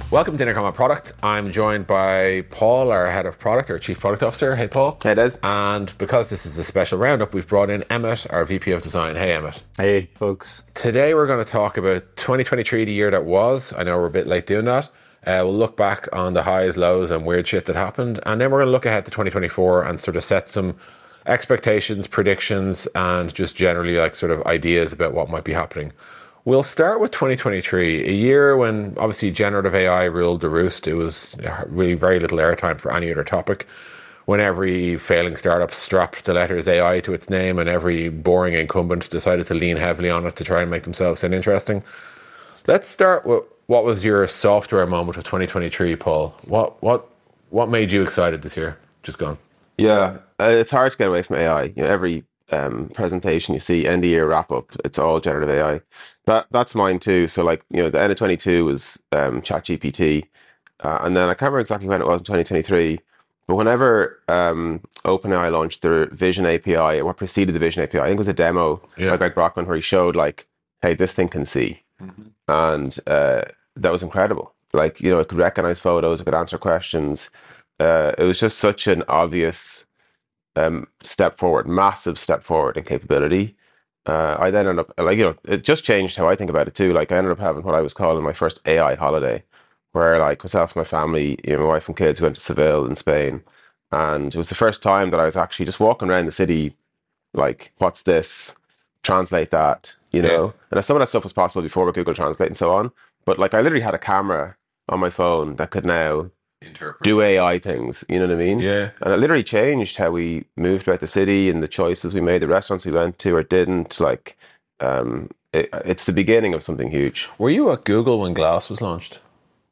Welcome to Intercom on Product. I'm joined by Paul, our head of product, our chief product officer. Hey, Paul. Hey, Des. And because this is a special roundup, we've brought in Emmett, our VP of design. Hey, Emmett. Hey, folks. Today we're going to talk about 2023, the year that was. I know we're a bit late doing that. We'll look back on the highs, lows, and weird shit that happened. And then we're going to look ahead to 2024 and sort of set some expectations, predictions, and just generally like sort of ideas about what might be happening. We'll start with 2023, a year when obviously generative AI ruled the roost. It was really very little airtime for any other topic. When every failing startup strapped the letters AI to its name and every boring incumbent decided to lean heavily on it to try and make themselves sound interesting. Let's start with what was your software moment of 2023, Paul? What made you excited this year? Just gone. Yeah, it's hard to get away from AI. You know, every presentation you see, end of year wrap up, it's all generative AI. That's mine too. So like, you know, the end of 22 was ChatGPT, and then I can't remember exactly when it was in 2023. But whenever OpenAI launched their Vision API, what preceded the Vision API, I think it was a demo by Greg Brockman where he showed like, hey, this thing can see, and that was incredible. Like, you know, it could recognize photos, it could answer questions. It was just such an obvious step forward, massive step forward in capability. I then ended up, like, you know, it just changed how I think about it too. Like, I ended up having what I was calling my first AI holiday, where like myself and my family, you know, my wife and kids went to Seville in Spain. And it was the first time that I was actually just walking around the city, like, what's this? Translate that, you know? And some of that stuff was possible before with Google Translate and so on. But like, I literally had a camera on my phone that could now do AI things, you know what I mean? Yeah. And it literally changed how we moved about the city and the choices we made, the restaurants we went to or didn't. Like, it's the beginning of something huge. Were you at Google when Glass was launched?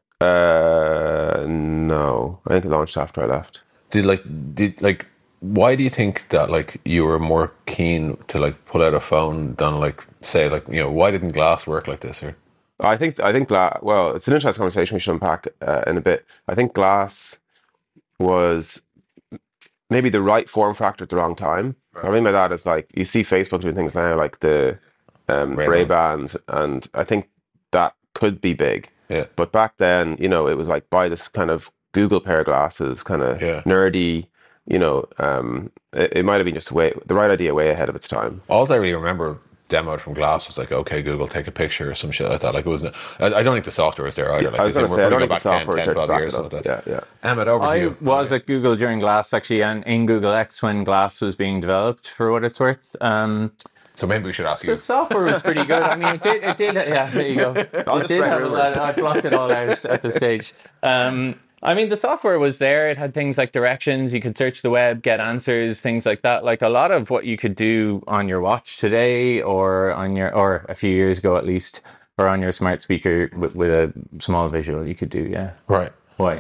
No, I think it launched after I left. Why do you think that like you were more keen to like pull out a phone than like say like, you know, why didn't Glass work like this? Or I think well, it's an interesting conversation we should unpack in a bit. I think Glass was maybe the right form factor at the wrong time. Right. What I mean by that is like you see Facebook doing things now like the Ray-Bans, and I think that could be big. Yeah. But back then, you know, it was like buy this kind of Google pair of glasses, kind of nerdy. You know, it might have been just the right idea way ahead of its time. All I really remember demoed from Glass was like, okay, Google, take a picture or some shit like that. Like it wasn't. I don't think the software was there either. Like, I was going to say, I don't think the software 10, was 12 there years to like back that. it up. Yeah. Emmett, over to I you. was at Google during Glass actually, and in Google X when Glass was being developed, for what it's worth. So maybe we should ask you. The software was pretty good. I mean, it did. Yeah, there you go. It did have a lot. I blocked it all out at the stage. I mean, the software was there. It had things like directions. You could search the web, get answers, things like that. Like a lot of what you could do on your watch today, or a few years ago at least, or on your smart speaker with a small visual, you could do. Yeah. Right. Why?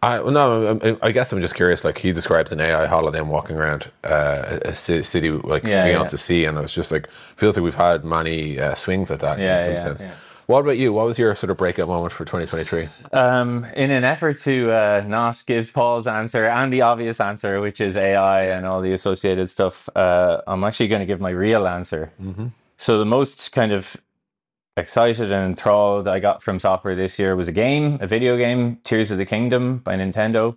I guess I'm just curious. Like he describes an AI holiday and walking around a city, like being able to see, and it's just like feels like we've had many swings at that in some sense. Yeah. What about you? What was your sort of breakout moment for 2023? In an effort to not give Paul's answer and the obvious answer, which is AI and all the associated stuff, I'm actually going to give my real answer. Mm-hmm. So the most kind of excited and enthralled I got from software this year was a video game, Tears of the Kingdom by Nintendo.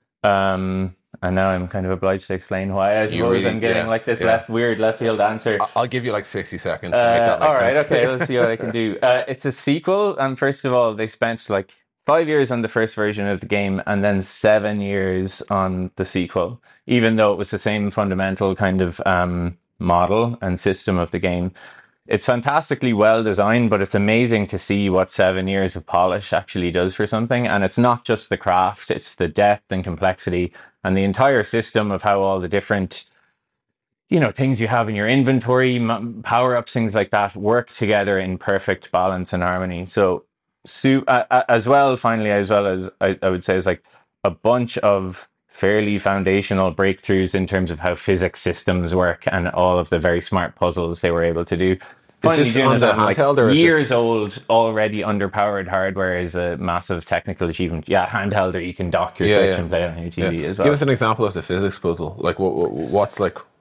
And now I'm kind of obliged to explain why. I suppose I'm getting like this weird left field answer. I'll give you like 60 seconds to make that make sense. All right, okay, let's see what I can do. It's a sequel, and first of all, they spent like 5 years on the first version of the game and then 7 years on the sequel, even though it was the same fundamental kind of model and system of the game. It's fantastically well designed, but it's amazing to see what 7 years of polish actually does for something. And it's not just the craft, it's the depth and complexity and the entire system of how all the different, you know, things you have in your inventory, power-ups, things like that work together in perfect balance and harmony. So as well as I would say is like a bunch of fairly foundational breakthroughs in terms of how physics systems work and all of the very smart puzzles they were able to do. Finally doing it on like years old, already underpowered hardware is a massive technical achievement. Yeah, handheld, or you can dock your Switch and play it on your TV as well. Give us an example of the physics puzzle. Like what's like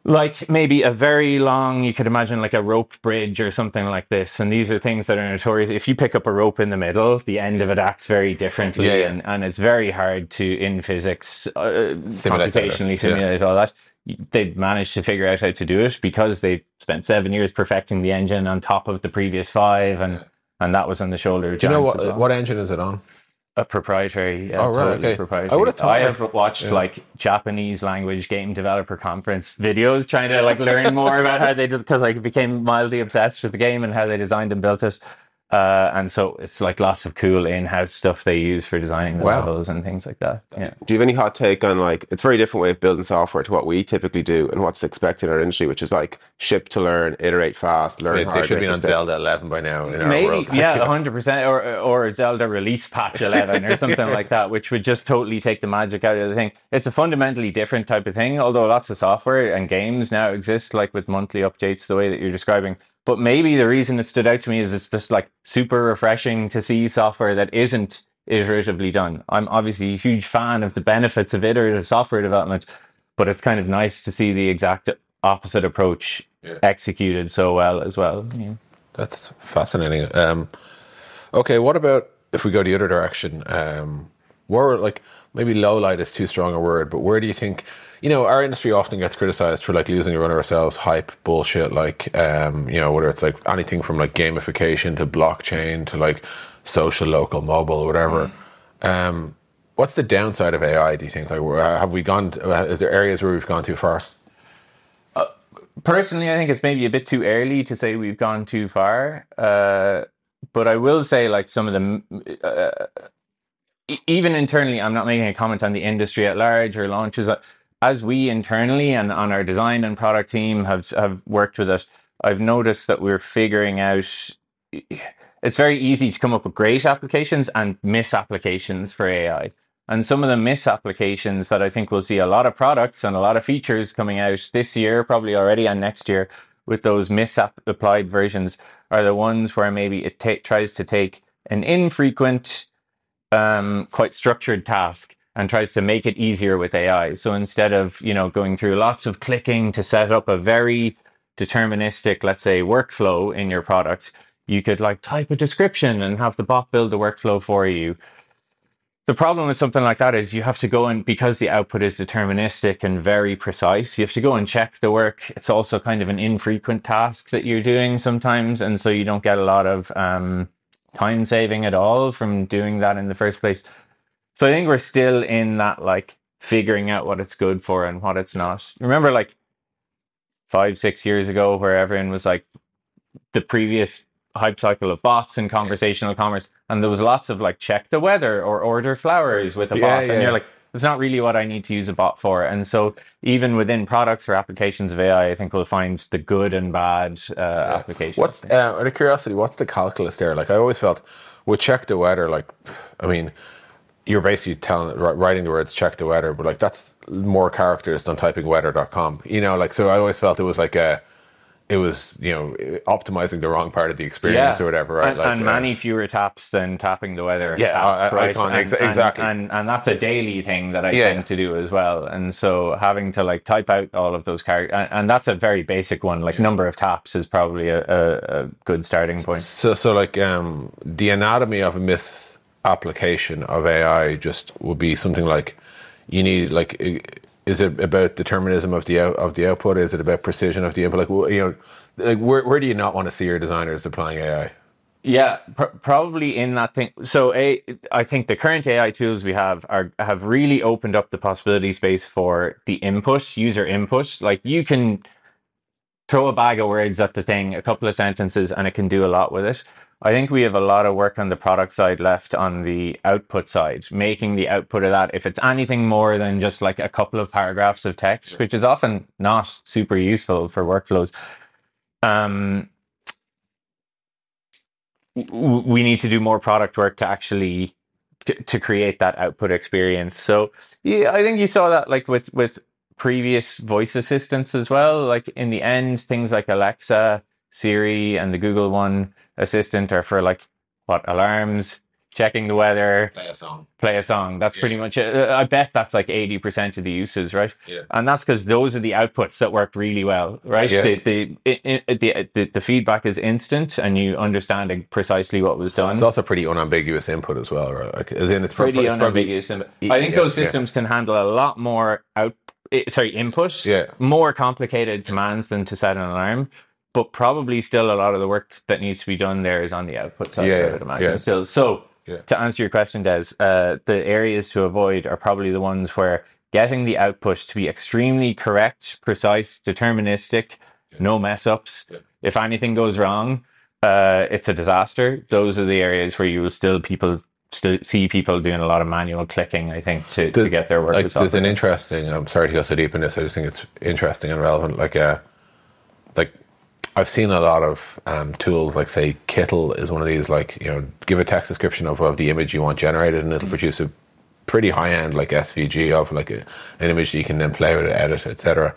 Like maybe a very long, you could imagine like a rope bridge or something like this. And these are things that are notorious. If you pick up a rope in the middle, the end of it acts very differently. And it's very hard to, in physics, computationally simulate all that. They've managed to figure out how to do it because they spent 7 years perfecting the engine on top of the previous 5. And that was on the shoulder of giants. Do you know well. what engine is it on? A proprietary. Proprietary. I have watched like Japanese language game developer conference videos trying to like learn more about how they just, because I became mildly obsessed with the game and how they designed and built it. And so it's like lots of cool in-house stuff they use for designing the levels and things like that. Yeah. Do you have any hot take on like, it's a very different way of building software to what we typically do and what's expected in our industry, which is like ship to learn, iterate fast, learn hard. They should be on Zelda 11 by now in our world. Yeah, 100%. Or Zelda release patch 11 or something like that, which would just totally take the magic out of the thing. It's a fundamentally different type of thing, although lots of software and games now exist like with monthly updates the way that you're describing. But maybe the reason it stood out to me is it's just like super refreshing to see software that isn't iteratively done. I'm obviously a huge fan of the benefits of iterative software development, but it's kind of nice to see the exact opposite approach executed so well as well. Yeah. That's fascinating. Okay, what about if we go the other direction? Where, like, maybe low light is too strong a word, but where do you think, you know, our industry often gets criticized for like losing a run of ourselves, hype bullshit, like, you know, whether it's like anything from like gamification to blockchain to like social, local, mobile, whatever. What's the downside of AI, do you think? Like, have we gone, is there areas where we've gone too far? Personally, I think it's maybe a bit too early to say we've gone too far. But I will say, like, some of them, even internally, I'm not making a comment on the industry at large or launches. As we internally and on our design and product team have worked with it, I've noticed that we're figuring out, it's very easy to come up with great applications and misapplications for AI. And some of the misapplications that I think we'll see a lot of products and a lot of features coming out this year, probably already, and next year with those misapplied versions are the ones where maybe it tries to take an infrequent, quite structured task and tries to make it easier with AI. So instead of, you know, going through lots of clicking to set up a very deterministic, let's say, workflow in your product, you could like type a description and have the bot build the workflow for you. The problem with something like that is you have to go and, because the output is deterministic and very precise, you have to go and check the work. It's also kind of an infrequent task that you're doing sometimes. And so you don't get a lot of time saving at all from doing that in the first place. So I think we're still in that, like, figuring out what it's good for and what it's not. Remember, like, 5-6 years ago where everyone was like, the previous hype cycle of bots and conversational commerce, and there was lots of like check the weather or order flowers with a bot, and you're like, it's not really what I need to use a bot for. And so even within products or applications of AI, I think we'll find the good and bad applications. What's out of curiosity, what's the calculus there? Like, I always felt with check the weather, like, I mean, you're basically writing the words check the weather, but like that's more characters than typing weather.com, you know, like, so I always felt it was like it was, you know, optimizing the wrong part of the experience or whatever, right? And many fewer taps than tapping the weather. Yeah, right? Exactly. And that's a daily thing that I tend to do as well. And so having to like type out all of those characters, and that's a very basic one. Like number of taps is probably a good starting point. So like the anatomy of a misapplication of AI just would be something like you need like. Is it about determinism of the output? Is it about precision of the input? Like, you know, like where do you not want to see your designers applying AI? Yeah, probably in that thing. So I think the current AI tools we have have really opened up the possibility space for the input, user input. Like you can throw a bag of words at the thing, a couple of sentences, and it can do a lot with it. I think we have a lot of work on the product side left on the output side, making the output of that, if it's anything more than just like a couple of paragraphs of text, which is often not super useful for workflows. We need to do more product work to actually to create that output experience. So yeah, I think you saw that like with previous voice assistants as well. Like in the end, things like Alexa, Siri, and the Google One assistant are for like what, alarms, checking the weather, Play a song. play a song. That's pretty much it. I bet that's like 80% of the uses, right? Yeah. And that's because those are the outputs that work really well, right? Yeah. The feedback is instant, and you understand precisely what was done. It's also pretty unambiguous input as well, right? Like, as in, it's Pretty it's unambiguous. I think those systems can handle a lot more input, more complicated commands than to set an alarm. But probably still a lot of the work that needs to be done there is on the output side, I would imagine still. So to answer your question, Des, the areas to avoid are probably the ones where getting the output to be extremely correct, precise, deterministic, no mess ups. If anything goes wrong, it's a disaster. Those are the areas where you will still see people doing a lot of manual clicking, I think, to get their work. Like, there's an interesting, I'm sorry to go so deep in this, I just think it's interesting and relevant. Like I've seen a lot of tools, like say Kittle is one of these, like, you know, give a text description of the image you want generated, and it'll produce a pretty high end like SVG of like an image that you can then play with, edit, etc.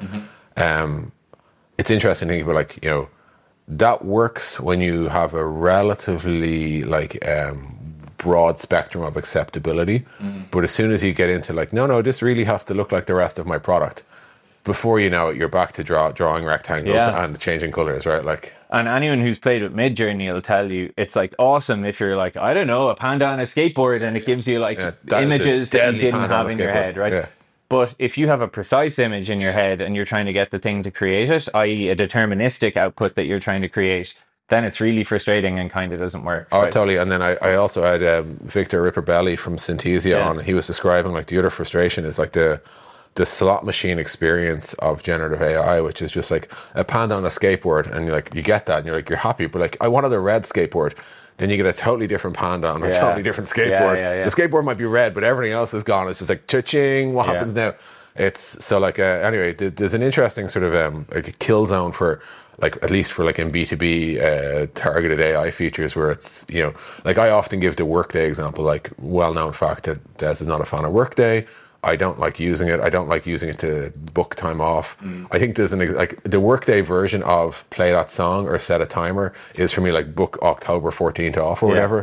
It's interesting thinking about, like, you know, that works when you have a relatively like broad spectrum of acceptability, but as soon as you get into like, no, this really has to look like the rest of my product, before you know it, you're back to drawing rectangles and changing colors, right? Like, and anyone who's played with Midjourney will tell you it's like awesome if you're like, I don't know, a panda on a skateboard, and it gives you like images that you didn't have in your head, right? Yeah. But if you have a precise image in your head and you're trying to get the thing to create it, i.e. a deterministic output that you're trying to create, then it's really frustrating and kind of doesn't work. Oh, right? Totally. And then I also had Victor Ripperbelli from Synthesia on. He was describing like the other frustration is like the slot machine experience of generative AI, which is just like a panda on a skateboard, and you're like, you get that, and you're like, you're happy, but like, I wanted a red skateboard. Then you get a totally different panda on a totally different skateboard. The skateboard might be red, but everything else is gone. It's just like, cha-ching, what happens now? It's so like, anyway, there's an interesting sort of like a kill zone for, like, at least for like in B2B targeted AI features, where it's, you know, like I often give the Workday example, like, well-known fact that Des is not a fan of Workday. I don't like using it. I don't like using it to book time off. I think there's like the Workday version of play that song or set a timer is for me like book October 14th off or whatever.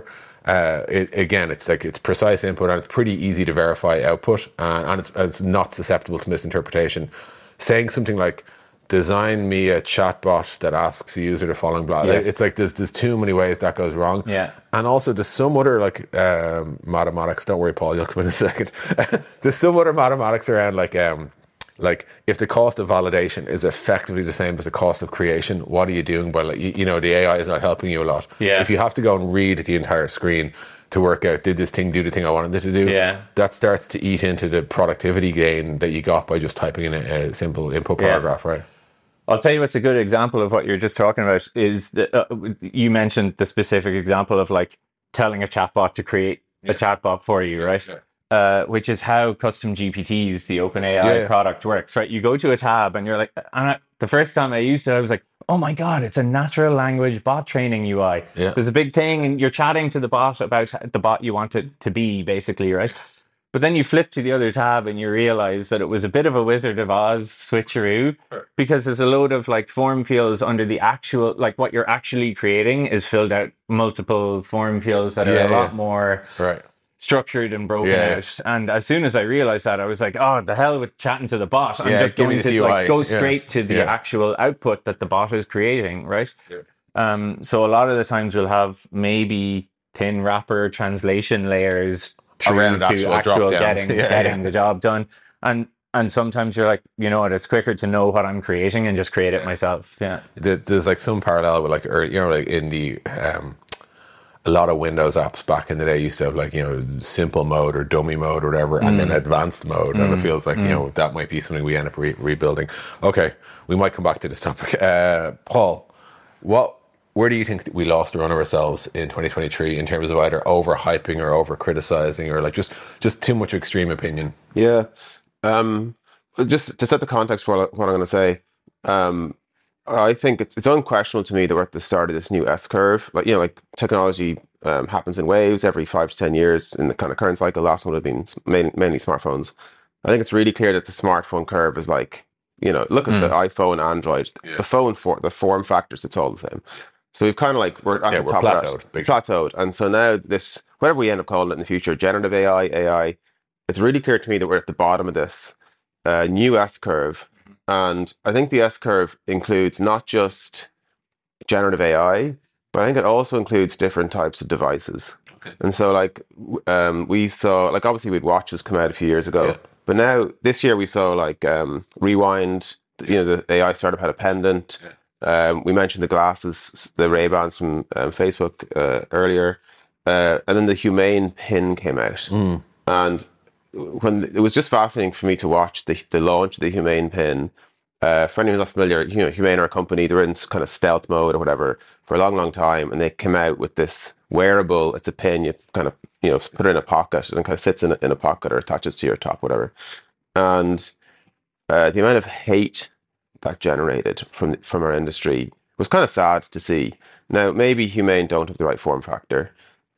It's like, it's precise input and it's pretty easy to verify output, and it's not susceptible to misinterpretation. Saying something like, design me a chatbot that asks the user the following blah. It's like there's too many ways that goes wrong. And also there's some other like mathematics. Don't worry, Paul, you'll come in a second. There's some other mathematics around like if the cost of validation is effectively the same as the cost of creation, what are you doing by, like, you know, the AI is not helping you a lot. If you have to go and read the entire screen to work out, did this thing do the thing I wanted it to do? That starts to eat into the productivity gain that you got by just typing in a simple input paragraph, right? I'll tell you what's a good example of what you're just talking about is that you mentioned the specific example of like telling a chatbot to create a chatbot for you, right? Which is how Custom GPTs, the OpenAI product, works, right? You go to a tab and you're like, the first time I used it, I was like, oh my God, it's a natural language bot training UI. There's a big thing and you're chatting to the bot about the bot you want it to be, basically, right? But then you flip to the other tab and you realize that it was a bit of a Wizard of Oz switcheroo, because there's a load of like form fields under the actual, like what you're actually creating is filled out multiple form fields that are a lot more structured and broken out. And as soon as I realized that, I was like, oh, the hell with chatting to the bot. I'm just going to like go straight to the actual output that the bot is creating, right? So a lot of the times we'll have maybe thin wrapper translation layers around actual getting the job done, and sometimes you're like, you know what, it's quicker to know what I'm creating and just create it myself. There's like some parallel with like, you know, like in the a lot of Windows apps back in the day used to have like, you know, simple mode or dummy mode or whatever, and then advanced mode, and it feels like, you know, that might be something we end up rebuilding. Okay, we might come back to this topic. Paul, where do you think we lost the run of ourselves in 2023 in terms of either overhyping or over criticizing, or like just too much extreme opinion? Just to set the context for what I'm going to say, I think it's unquestionable to me that we're at the start of this new S curve. Like, you know, like technology happens in waves every 5 to 10 years in the kind of current cycle. Last one would have been mainly smartphones. I think it's really clear that the smartphone curve is like, you know, look at the iPhone, Android, the form factors, it's all the same. So we've kind of like we're at the we're top plateaued, of that. big. Plateaued, and so now this whatever we end up calling it in the future, generative AI. It's really clear to me that we're at the bottom of this new S curve, and I think the S curve includes not just generative AI, but I think it also includes different types of devices. Okay. And so, like, we saw, like, obviously, we'd watches come out a few years ago, Yeah. but now this year we saw like Rewind. You know, the AI startup had a pendant. We mentioned the glasses, the Ray-Bans from Facebook earlier, and then the Humane pin came out, and when it was just fascinating for me to watch the launch of the Humane pin. For anyone who's not familiar, you know, Humane are a company, they're in kind of stealth mode or whatever for a long, long time. And they came out with this wearable, it's a pin, you kind of, you know, put it in a pocket and it kind of sits in a pocket or attaches to your top, whatever. And the amount of hate that generated from our industry was kind of sad to see. Now, maybe Humane don't have the right form factor,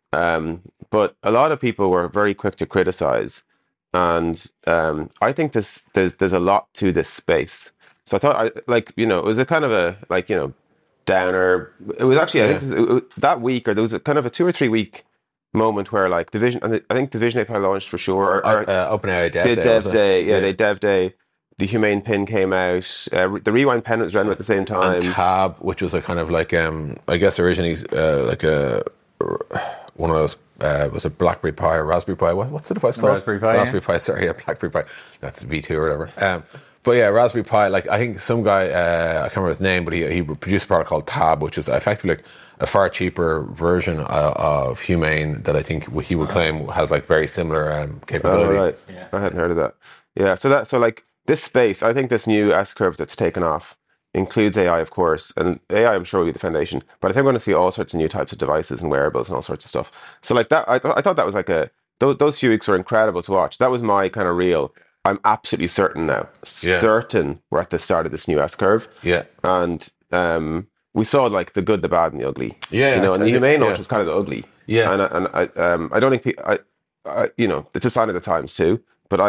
but a lot of people were very quick to criticize. And I think there's a lot to this space. So I thought, you know, it was a kind of a, like, you know, downer. It was actually, I think that week, or there was a kind of a 2 or 3 week moment where, like, the Vision, and I think the Vision API launched for sure. OpenAI Dev Day. Dev Day, they Dev Day. The Humane pin came out. The Rewind pen was running at the same time. And Tab, which was a kind of like, I guess originally like one of those, was it BlackBerry Pi or Raspberry Pi? What's the device called? Raspberry Pi. Raspberry Pi, sorry, yeah, BlackBerry Pi. That's V2 or whatever. But yeah, Raspberry Pi, like, I think some guy, I can't remember his name, but he produced a product called Tab, which is effectively like a far cheaper version of Humane that I think he would claim has like very similar capability. Oh, right. Yeah. I hadn't heard of that. Yeah, so like this space, I think this new S curve that's taken off includes AI, of course, and AI I'm sure will be the foundation, but I think we're going to see all sorts of new types of devices and wearables and all sorts of stuff. So like that, I thought that was like those few weeks were incredible to watch. That was my kind of real, I'm absolutely certain now, certain we're at the start of this new S curve. Yeah. And we saw like the good, the bad, and the ugly. Yeah. You know, and the Humane launch was kind of the ugly. Yeah. And I don't think I you know, it's a sign of the times too. But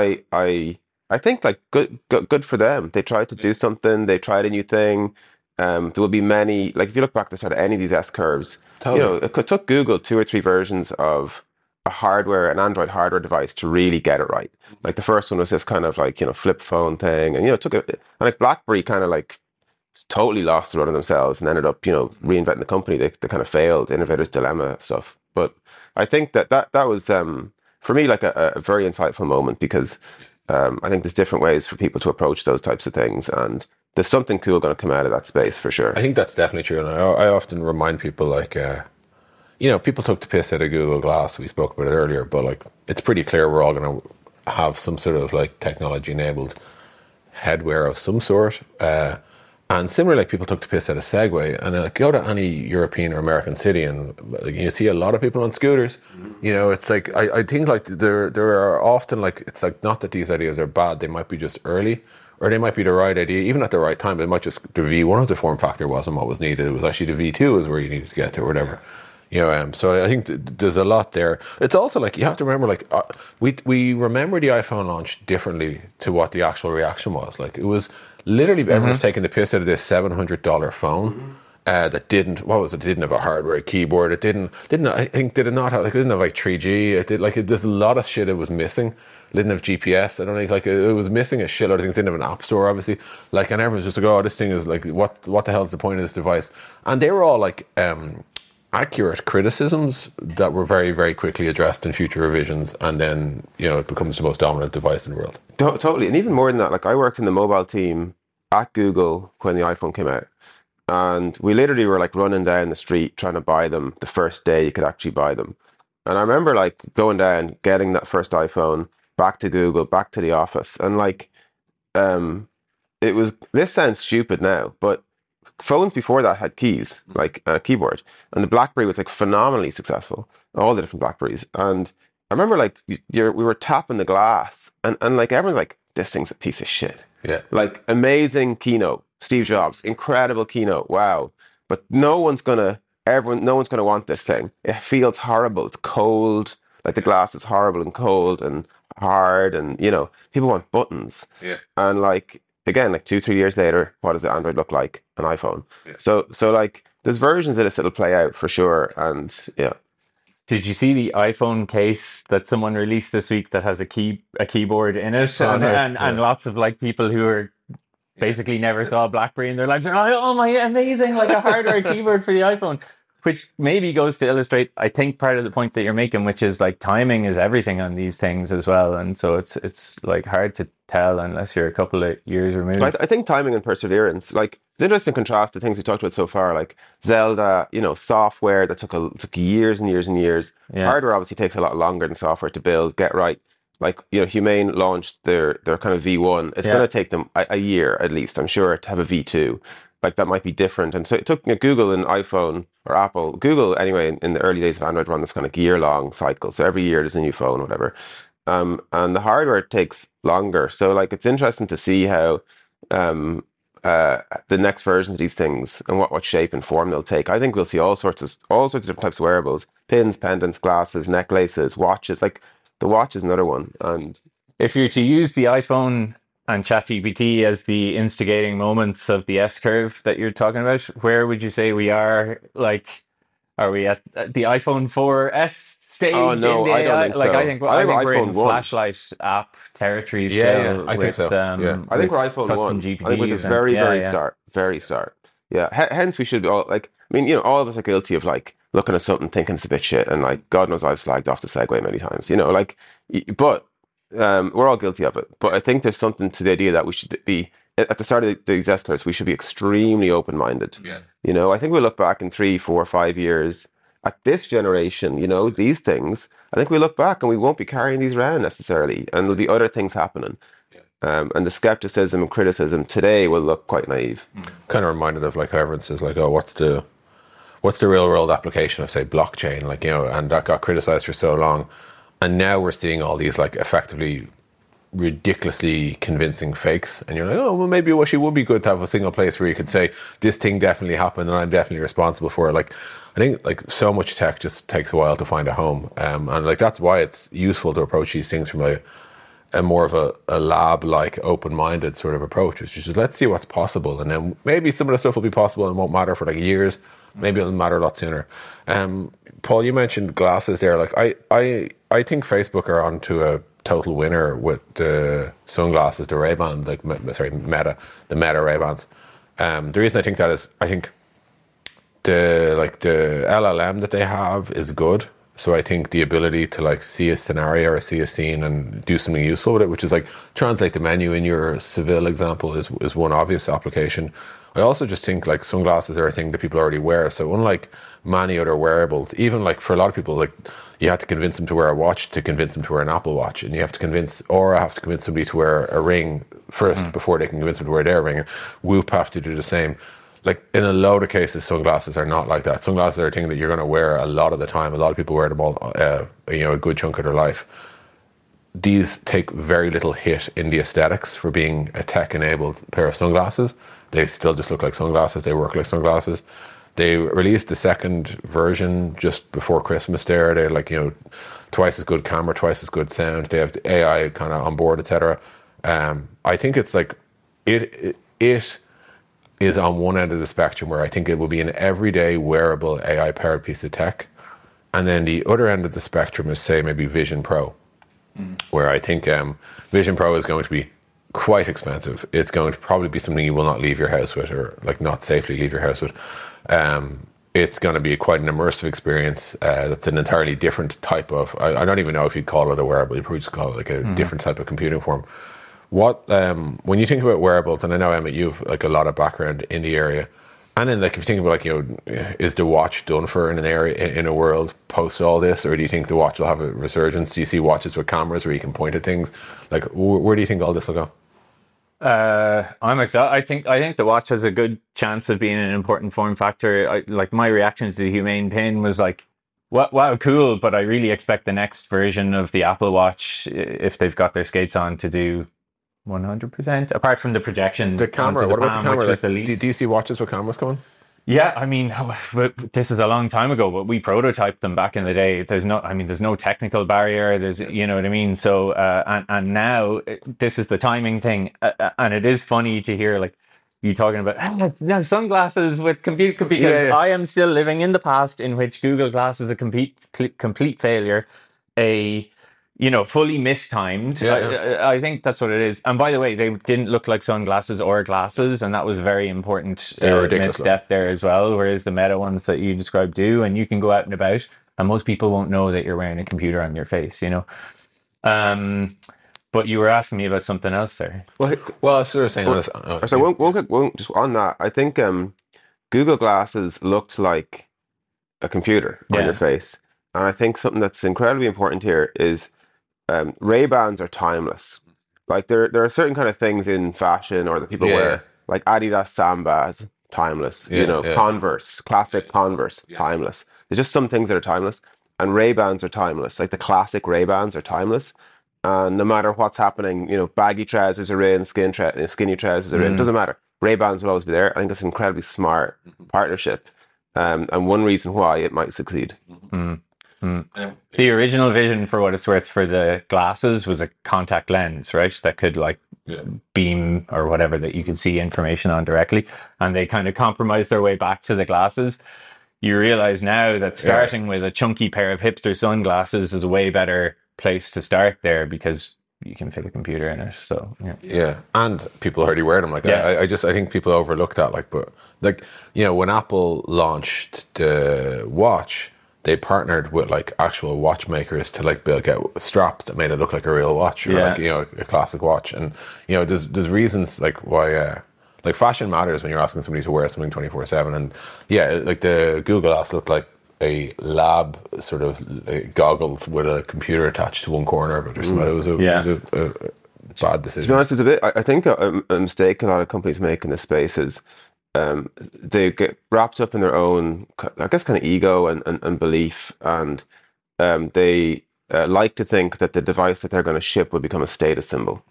I think like good for them. They tried to do something. They tried a new thing. There will be many, like if you look back to sort of any of these S curves, you know, it took Google 2 or 3 versions of an Android hardware device to really get it right. Like the first one was this kind of like, you know, flip phone thing, and you know, and like BlackBerry kind of like totally lost the run of themselves and ended up, you know, reinventing the company. They kind of failed, innovator's dilemma stuff. But I think that was for me like a very insightful moment, because I think there's different ways for people to approach those types of things, and there's something cool going to come out of that space for sure. I think that's definitely true, and I often remind people, like, you know, people took the piss out of Google Glass. We spoke about it earlier, but like, it's pretty clear we're all going to have some sort of like technology-enabled headwear of some sort. And similarly, like, people took the piss out of Segway, and like, go to any European or American city, and like, you see a lot of people on scooters. You know, it's like I think like there are often, like, it's like not that these ideas are bad; they might be just early, or they might be the right idea, even at the right time. It might just the V1 of the form factor wasn't what was needed. It was actually the V2 is where you needed to get to, or whatever. You know, so I think there's a lot there. It's also like you have to remember, like, we remember the iPhone launch differently to what the actual reaction was. Like, it was literally everyone was taking the piss out of this $700 phone that didn't have a hardware keyboard. It didn't I think did it not have, like, it didn't have like 3G. It did, like, there's a lot of shit it was missing. It didn't have GPS. I don't think, like, it was missing a shitload of things. It didn't have an app store, obviously. Like, and everyone's just like, oh, this thing is like, what the hell is the point of this device? And they were all like accurate criticisms that were very, very quickly addressed in future revisions, and then, you know, it becomes the most dominant device in the world. Totally. And even more than that, like, I worked in the mobile team at Google when the iPhone came out, and we literally were like running down the street trying to buy them the first day you could actually buy them. And I remember like going down, getting that first iPhone, back to Google, back to the office, and like it was, this sounds stupid now, but phones before that had keys, like a keyboard, and the BlackBerry was like phenomenally successful, all the different BlackBerries. And I remember like we were tapping the glass, and like everyone's like, this thing's a piece of shit. Yeah. Like, amazing keynote, Steve Jobs, incredible keynote, wow. But no one's gonna want this thing. It feels horrible. It's cold. Like, the glass is horrible and cold and hard, and, you know, people want buttons. Yeah. And like, again, like 2-3 years later, what does the Android look like? An iPhone. Yeah. So like, there's versions of this that'll play out for sure. And yeah. Did you see the iPhone case that someone released this week that has a keyboard in it, and lots of like people who are basically never saw BlackBerry in their lives are, oh my, amazing, like a hardware keyboard for the iPhone, which maybe goes to illustrate, I think, part of the point that you're making, which is like timing is everything on these things as well, and so it's like hard to tell unless you're a couple of years removed. I think timing and perseverance, like it's interesting contrast to things we talked about so far, like Zelda, software that took years and years and years. Yeah. Hardware obviously takes a lot longer than software to build, get right. Like, Humane launched their kind of V1. It's going to take them a year at least, I'm sure, to have a V2. Like that might be different. And so it took Google and iPhone or Apple, Google anyway, in the early days of Android, run this kind of year-long cycle. So every year there's a new phone, whatever. And the hardware takes longer. So like it's interesting to see how the next versions of these things and what shape and form they'll take. I think we'll see all sorts of different types of wearables: pins, pendants, glasses, necklaces, watches. Like the watch is another one. And if you're to use the iPhone and ChatGPT as the instigating moments of the S curve that you're talking about, where would you say we are? Like, are we at the iPhone 4S stage? Oh no, I don't think so. I think we're in iPhone 1. flashlight app territory. Yeah, I think so. I think we're iPhone 1. GPUs, I think we're the very start. Yeah. Hence, we should be all like. I mean, all of us are guilty of like looking at something, thinking it's a bit shit, and like God knows I've slagged off the Segway many times. But we're all guilty of it. But I think there's something to the idea that we should be at the start of these S curves. We should be extremely open-minded. Yeah. I think we'll look back in 3, 4, 5 years at this generation. These things. I think we look back and we won't be carrying these around necessarily, and there'll be other things happening. And the skepticism and criticism today will look quite naive. Kind of reminded of like how everyone says like, oh, what's the real world application of say blockchain? Like, and that got criticized for so long. And now we're seeing all these like effectively ridiculously convincing fakes. And you're like, oh, well, maybe it would be good to have a single place where you could say this thing definitely happened and I'm definitely responsible for it. Like, I think like so much tech just takes a while to find a home. And like, that's why it's useful to approach these things from like a more of a lab-like open-minded sort of approach, which is just let's see what's possible, and then maybe some of the stuff will be possible and won't matter for like years. Maybe it'll matter a lot sooner. Paul, you mentioned glasses there. Like I think Facebook are onto a total winner with the sunglasses, the Ray-Ban, Meta, the Meta Ray-Bans. The reason I think that is, I think the LLM that they have is good. So I think the ability to like see a scenario or see a scene and do something useful with it, which is like translate the menu in your Seville example, is one obvious application. I also just think like sunglasses are a thing that people already wear. So unlike many other wearables, even like for a lot of people, like you have to convince them to wear a watch to convince them to wear an Apple Watch, and you have to convince somebody to wear a ring first before they can convince them to wear their ring. Whoop have to do the same. Like in a load of cases, sunglasses are not like that. Sunglasses are a thing that you're going to wear a lot of the time. A lot of people wear them all, a good chunk of their life. These take very little hit in the aesthetics for being a tech-enabled pair of sunglasses. They still just look like sunglasses. They work like sunglasses. They released the second version just before Christmas there. They're like, twice as good camera, twice as good sound. They have the AI kind of on board, etc. I think it's like, it is on one end of the spectrum where I think it will be an everyday wearable AI-powered piece of tech. And then the other end of the spectrum is, say, maybe Vision Pro, where I think Vision Pro is going to be quite expensive. It's going to probably be something you will not leave your house with, or like not safely leave your house with. It's going to be quite an immersive experience. That's an entirely different type of, I don't even know if you'd call it a wearable. You'd probably just call it like a different type of computing form. What when you think about wearables, and I know, Emmett, you've like a lot of background in the area, and then like if you think about like is the watch done for in an area in a world post all this, or do you think the watch will have a resurgence? Do you see watches with cameras where you can point at things? Like where do you think all this will go? I'm excited. I think the watch has a good chance of being an important form factor. Like my reaction to the Humane pin was like, wow, cool, but I really expect the next version of the Apple Watch, if they've got their skates on, to do 100%, apart from the projection. The camera, what about the camera? Like, do you see watches with cameras coming? Yeah, I mean, this is a long time ago, but we prototyped them back in the day. There's no technical barrier. There's, you know what I mean? So, and now this is the timing thing. And it is funny to hear, like, you talking about now sunglasses with compute because I am still living in the past in which Google Glass is a complete failure, fully mistimed. I think that's what it is. And by the way, they didn't look like sunglasses or glasses, and that was a very important misstep there as well. Whereas the Meta ones that you described do, and you can go out and about, and most people won't know that you're wearing a computer on your face. But you were asking me about something else there. Well, I was sort of saying this. So just on that, I think Google Glasses looked like a computer on your face. And I think something that's incredibly important here is Ray-Bans are timeless. Like there are certain kind of things in fashion or that people wear, like Adidas Sambas, timeless. Converse, classic Converse, timeless. There's just some things that are timeless. And Ray-Bans are timeless. Like the classic Ray-Bans are timeless. And no matter what's happening, baggy trousers are in, skinny trousers are in, it doesn't matter. Ray-Bans will always be there. I think it's an incredibly smart partnership. And one reason why it might succeed. The original vision, for what it's worth, for the glasses was a contact lens, right? That could beam or whatever, that you could see information on directly. And they kind of compromised their way back to the glasses. You realize now that starting with a chunky pair of hipster sunglasses is a way better place to start there, because you can fit a computer in it. So and people already wear them. I think people overlook that. When Apple launched the watch, they partnered with actual watchmakers to get straps that made it look like a real watch, or a classic watch. And there's reasons why fashion matters when you're asking somebody to wear something 24/7. And the Google Glass looked like a lab sort of goggles with a computer attached to one corner of it or something. It was a bad decision. To be honest, it's a bit. I think a mistake a lot of companies make in this space is they get wrapped up in their own, I guess, kind of ego and belief, and they like to think that the device that they're going to ship will become a status symbol.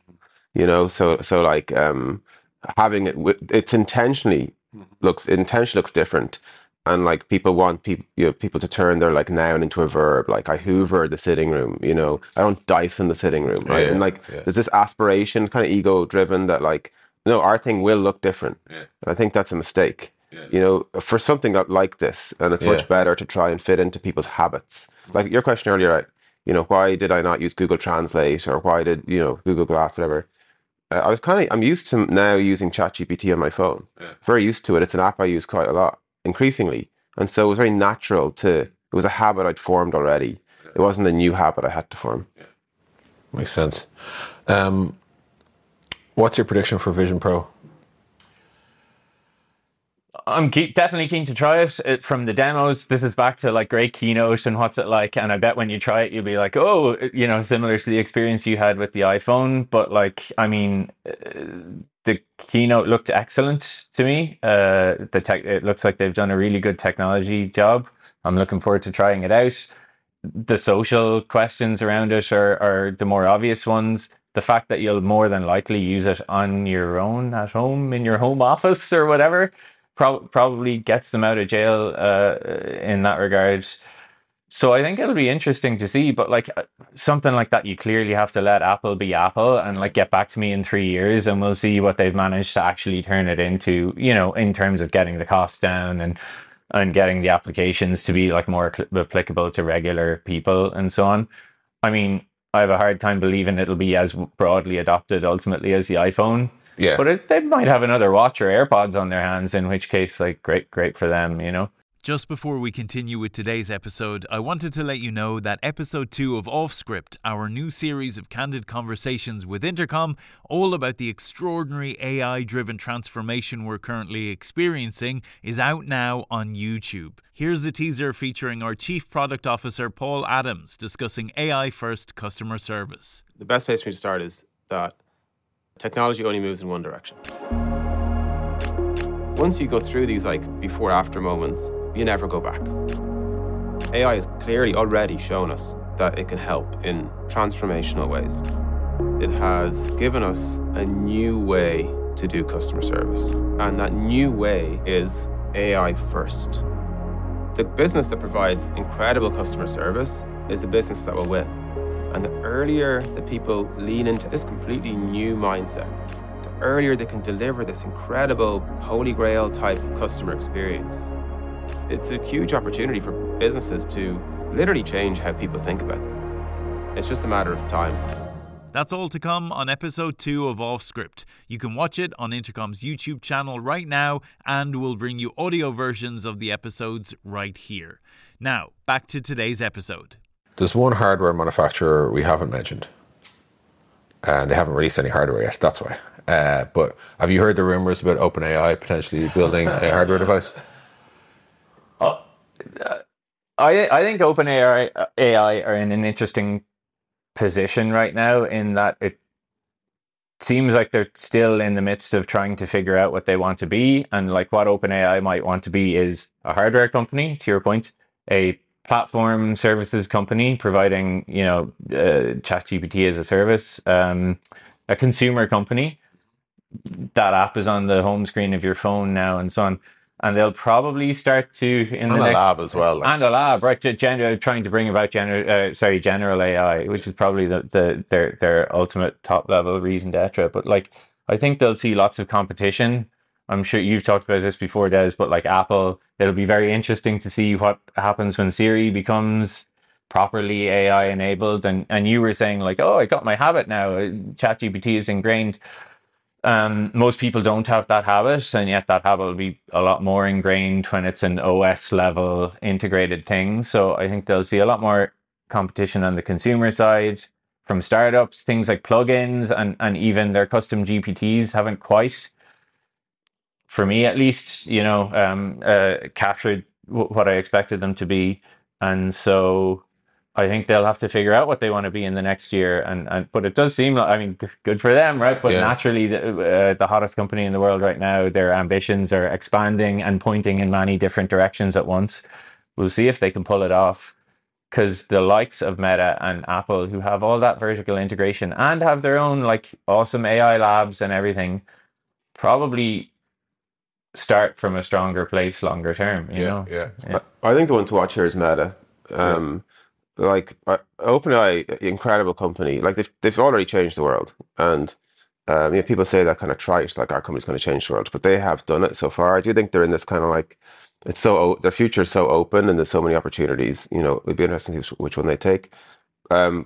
Having it's intentionally looks different. And people want people to turn their noun into a verb. I hoover the sitting room. I don't Dyson the sitting room, right? There's this aspiration, kind of ego driven, that no, our thing will look different. And I think that's a mistake. For something like this, and it's much better to try and fit into people's habits. Like your question earlier, right? Why did I not use Google Translate, or why did Google Glass, whatever? I'm used to now using ChatGPT on my phone. Very used to it. It's an app I use quite a lot, increasingly. And so it was very natural it was a habit I'd formed already. It wasn't a new habit I had to form. Makes sense. What's your prediction for Vision Pro? I'm definitely keen to try it. From the demos, this is back to great keynote and what's it like. And I bet when you try it, you'll be like, oh, similar to the experience you had with the iPhone. But the keynote looked excellent to me. It looks like they've done a really good technology job. I'm looking forward to trying it out. The social questions around it are the more obvious ones. The fact that you'll more than likely use it on your own at home, in your home office or whatever, probably gets them out of jail in that regard. So I think it'll be interesting to see, but something like that, you clearly have to let Apple be Apple and get back to me in 3 years, and we'll see what they've managed to actually turn it into, in terms of getting the costs down and getting the applications to be more applicable to regular people and so on. I mean, I have a hard time believing it'll be as broadly adopted ultimately as the iPhone. Yeah. But they might have another watch or AirPods on their hands, in which case, great for them, Just before we continue with today's episode, I wanted to let you know that episode 2 of Off Script, our new series of candid conversations with Intercom, all about the extraordinary AI-driven transformation we're currently experiencing, is out now on YouTube. Here's a teaser featuring our Chief Product Officer, Paul Adams, discussing AI-first customer service. The best place for me to start is that technology only moves in one direction. Once you go through these before-after moments, you never go back. AI has clearly already shown us that it can help in transformational ways. It has given us a new way to do customer service, and that new way is AI first. The business that provides incredible customer service is the business that will win. And the earlier that people lean into this completely new mindset, the earlier they can deliver this incredible holy grail type customer experience, it's a huge opportunity for businesses to literally change how people think about them. It's just a matter of time. That's all to come on episode 2 of Off Script. You can watch it on Intercom's YouTube channel right now, and we'll bring you audio versions of the episodes right here. Now, back to today's episode. There's one hardware manufacturer we haven't mentioned, and they haven't released any hardware yet, that's why. But have you heard the rumors about OpenAI potentially building a hardware device? I think OpenAI are in an interesting position right now, in that it seems like they're still in the midst of trying to figure out what they want to be. And like what OpenAI might want to be is a hardware company, to your point, a platform services company providing, ChatGPT as a service, a consumer company. That app is on the home screen of your phone now, and so on. And they'll probably start to lab as well, and a lab, right? Trying to bring about general AI, which is probably their ultimate top level reason d'etre. But like, I think they'll see lots of competition. I'm sure you've talked about this before, Des, but like Apple, it'll be very interesting to see what happens when Siri becomes properly AI enabled. And you were saying like, oh, I got my habit now. ChatGPT is ingrained. Most people don't have that habit, and yet that habit will be a lot more ingrained when it's an OS level integrated thing. So I think they'll see a lot more competition on the consumer side from startups. Things like plugins and even their custom GPTs haven't quite, for me at least, captured what I expected them to be. And so I think they'll have to figure out what they want to be in the next year. But it does seem like, I mean, good for them, right? But naturally, the hottest company in the world right now, their ambitions are expanding and pointing in many different directions at once. We'll see if they can pull it off, because the likes of Meta and Apple, who have all that vertical integration and have their own like awesome AI labs and everything, probably start from a stronger place longer term. You know? I think the one to watch here is Meta. Like OpenAI, incredible company. Like they've already changed the world, and people say that kind of trite, like our company's going to change the world, but they have done it so far. I do think they're in this kind of like, it's so their future is so open, and there's so many opportunities. It'd be interesting to see which one they take. And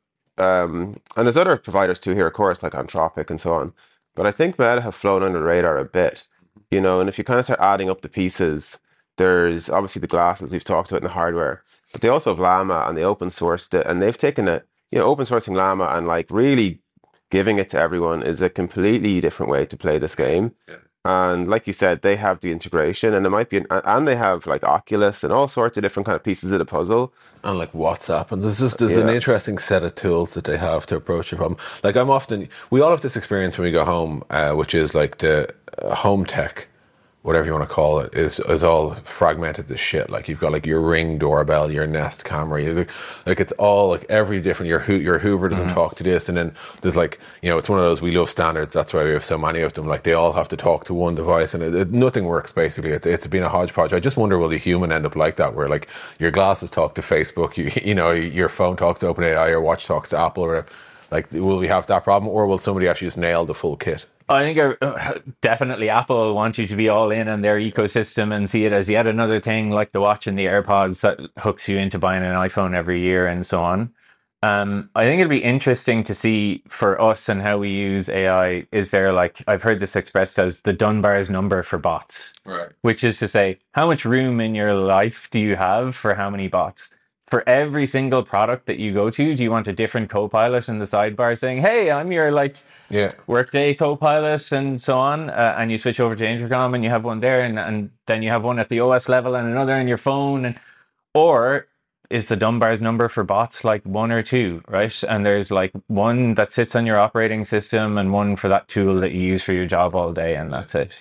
there's other providers too here, of course, like Anthropic and so on. But I think Meta have flown under the radar a bit. And if you kind of start adding up the pieces, there's obviously the glasses we've talked about in the hardware. But they also have Llama, and they open sourced it, and they've taken it, open sourcing Llama and like really giving it to everyone is a completely different way to play this game. Yeah. And like you said, they have the integration, and it might be, and they have like Oculus and all sorts of different kind of pieces of the puzzle. And like WhatsApp, and there's an interesting set of tools that they have to approach the problem. Like we all have this experience when we go home, which is like the home tech, whatever you want to call it, is all fragmented as shit. Like you've got like your Ring doorbell, your Nest camera, like it's all like every different. Your Hoover doesn't talk to this, and then there's like it's one of those, we love standards. That's why we have so many of them. Like they all have to talk to one device, and nothing works basically. It's been a hodgepodge. I just wonder, will the human end up like that, where like your glasses talk to Facebook, your phone talks to OpenAI, your watch talks to Apple, or like will we have that problem, or will somebody actually just nail the full kit? I think definitely Apple want you to be all in on their ecosystem and see it as yet another thing like the watch and the AirPods that hooks you into buying an iPhone every year and so on. I think it'll be interesting to see for us and how we use AI. Is there like, I've heard this expressed as the Dunbar's number for bots, right? Which is to say, how much room in your life do you have for how many bots? For every single product that you go to, do you want a different co-pilot in the sidebar saying, hey, I'm your Workday co-pilot and so on, and you switch over to Intercom and you have one there, and then you have one at the OS level and another in your phone, or is the Dunbar's number for bots like one or two, right? And there's like one that sits on your operating system and one for that tool that you use for your job all day, and that's it,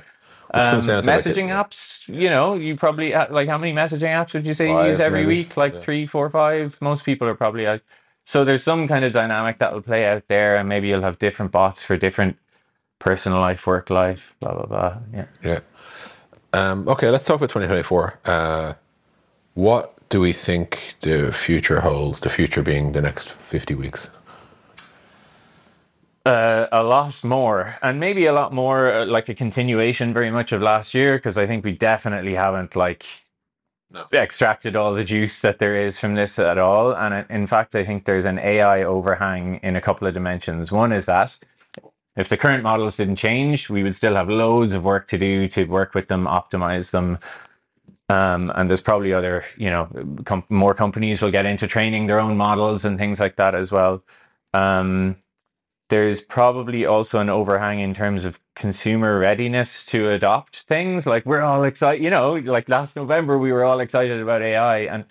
messaging apps, you probably like, how many messaging apps would you say you use every week? Like 3, 4, 5. Most people are probably like, so there's some kind of dynamic that will play out there, and maybe you'll have different bots for different personal life, work life, blah blah blah. Okay, let's talk about 2024. What do we think the future holds? The future being the next 50 weeks. A lot more, and maybe a lot more like a continuation very much of last year, because I think we definitely haven't like extracted all the juice that there is from this at all. And in fact, I think there's an AI overhang in a couple of dimensions. One is that if the current models didn't change, we would still have loads of work to do to work with them, optimize them. And there's probably other, more companies will get into training their own models and things like that as well. There's probably also an overhang in terms of consumer readiness to adopt things. Like we're all excited, like last November, we were all excited about AI. And,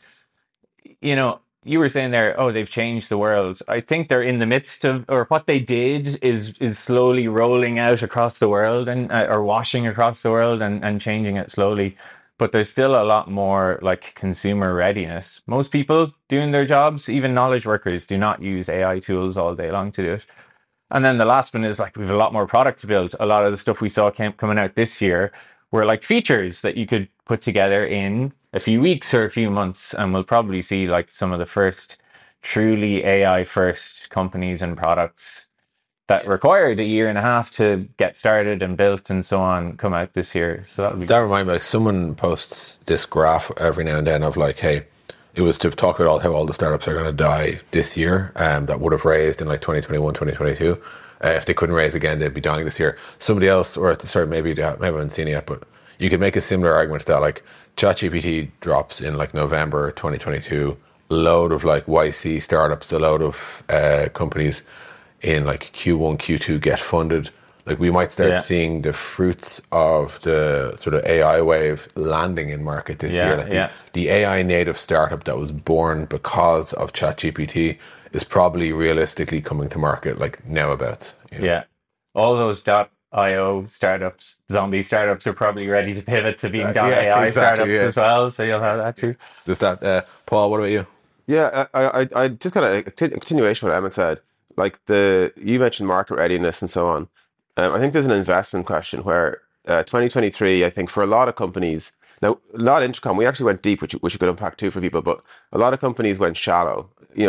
you were saying there, oh, they've changed the world. I think they're in the midst of, or what they did is slowly rolling out across the world and or washing across the world and changing it slowly. But there's still a lot more like consumer readiness. Most people doing their jobs, even knowledge workers, do not use AI tools all day long to do it. And then the last one is like we have a lot more product to build. A lot of the stuff we saw coming out this year were like features that you could put together in a few weeks or a few months. And we'll probably see like some of the first truly AI first companies and products that required a year and a half to get started and built and so on come out this year. So that reminds me, like someone posts this graph every now and then of like, hey, it was to talk about how all the startups are going to die this year that would have raised in like 2021, 2022. If they couldn't raise again, they'd be dying this year. Somebody else, or maybe I haven't seen it yet, but you could make a similar argument to that. Like ChatGPT drops in like November 2022. A load of like YC startups, a load of companies in like Q1, Q2 get funded. Like we might start seeing the fruits of the sort of AI wave landing in market this year. Like the AI native startup that was born because of ChatGPT is probably realistically coming to market like now about. Yeah. All those .io startups, zombie startups are probably ready to pivot to being .ai startups as well. So you'll have that too. Does that, Paul, what about you? Yeah, I just kind of a continuation of what Emmett said. Like you mentioned market readiness and so on. I think there's an investment question where 2023, I think for a lot of companies, now not Intercom, we actually went deep, which you could unpack too for people, but a lot of companies went shallow.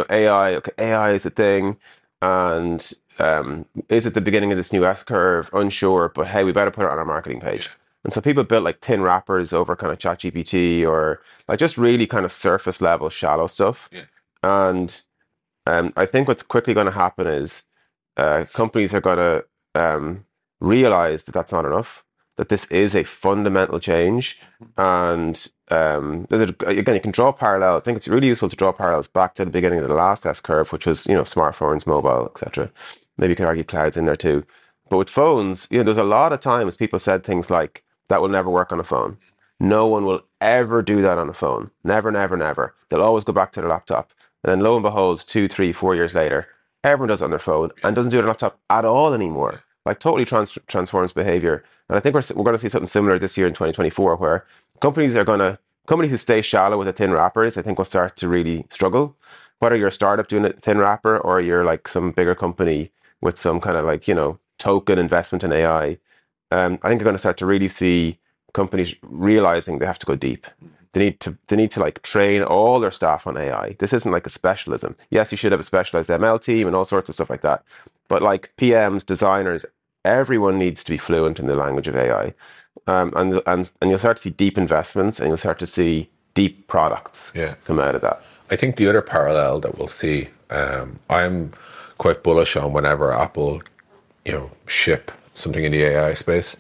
AI is a thing, and is it the beginning of this new S-curve? Unsure, but hey, we better put it on our marketing page. And so people built like thin wrappers over kind of ChatGPT or like just really kind of surface level, shallow stuff. Yeah. And I think what's quickly going to happen is companies are going to realize that that's not enough, that this is a fundamental change. And again, you can draw parallels. I think it's really useful to draw parallels back to the beginning of the last S-curve, which was, smartphones, mobile, etc. Maybe you can argue clouds in there too. But with phones, there's a lot of times people said things like, that will never work on a phone. No one will ever do that on a phone. Never, never, never. They'll always go back to their laptop. And then lo and behold, 2, 3, 4 years later, everyone does it on their phone and doesn't do it on a laptop at all anymore. Like totally transforms behavior. And I think we're going to see something similar this year in 2024, where companies who stay shallow with the thin wrappers, I think will start to really struggle. Whether you're a startup doing a thin wrapper or you're like some bigger company with some kind of like, token investment in AI, I think you're going to start to really see companies realizing they have to go deep. They need to like train all their staff on AI. This isn't like a specialism. Yes, you should have a specialized ML team and all sorts of stuff like that. But like PMs, designers, everyone needs to be fluent in the language of AI. And you'll start to see deep investments and you'll start to see deep products come out of that. I think the other parallel that we'll see, I'm quite bullish on whenever Apple, ship something in the AI space,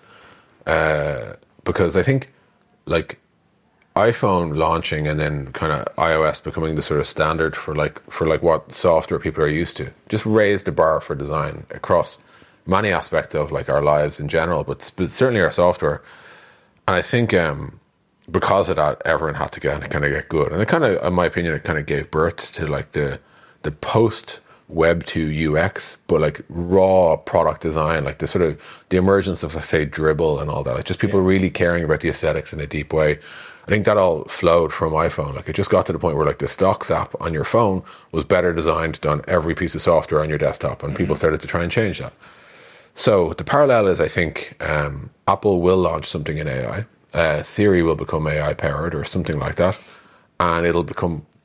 because I think like iPhone launching and then kind of iOS becoming the sort of standard for what software people are used to just raised the bar for design across many aspects of like our lives in general, but certainly our software. And I think because of that, everyone had to get good. And it kind of, in my opinion, it kind of gave birth to like the post Web 2 UX, but like raw product design, like the emergence of, let's say, Dribbble and all that, like just people really caring about the aesthetics in a deep way. I think that all flowed from iPhone. Like it just got to the point where like the Stocks app on your phone was better designed than every piece of software on your desktop, and people started to try and change that. So the parallel is, I think Apple will launch something in AI. Siri will become AI powered or something like that, and it'll become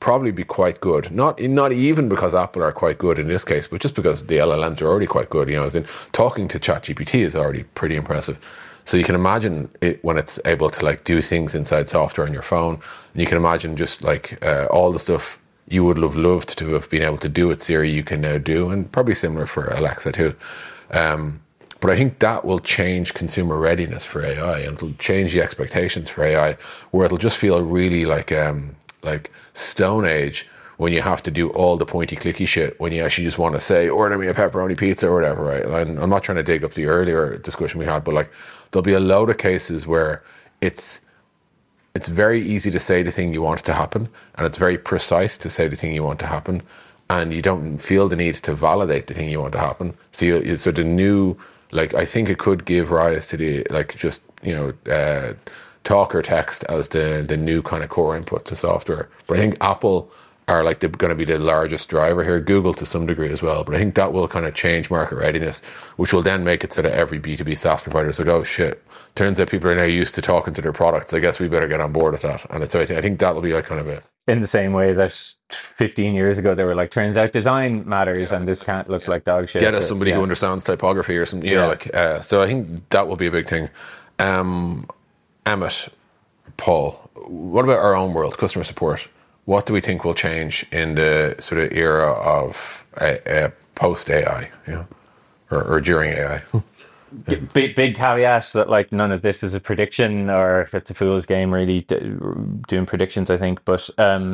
probably be quite good. Not even because Apple are quite good in this case, but just because the LLMs are already quite good. As in talking to ChatGPT is already pretty impressive. So you can imagine it when it's able to like do things inside software on your phone, and you can imagine just like all the stuff you would have loved to have been able to do with Siri, you can now do, and probably similar for Alexa too. But I think that will change consumer readiness for AI, and it'll change the expectations for AI, where it'll just feel really like Stone Age, when you have to do all the pointy clicky shit when you actually just want to say, order me a pepperoni pizza or whatever, right? And I'm not trying to dig up the earlier discussion we had, but like there'll be a load of cases where it's very easy to say the thing you want to happen, and it's very precise to say the thing you want to happen, and you don't feel the need to validate the thing you want to happen. So so the new, like, I think it could give rise to the, like, just, talk or text as the new kind of core input to software. But I think Apple are like going to be the largest driver here, Google to some degree as well. But I think that will kind of change market readiness, which will then make it so that every B2B SaaS provider is like, oh shit, turns out people are now used to talking to their products. I guess we better get on board with that. And so I think that will be like kind of it. In the same way that 15 years ago, they were like, turns out design matters and this can't look like dog shit. Get us somebody who understands typography or something, so I think that will be a big thing. Emmett, Paul, what about our own world, customer support? What do we think will change in the sort of era of post AI, or during AI? Big caveat that like none of this is a prediction, or if it's a fool's game really doing predictions, I think. But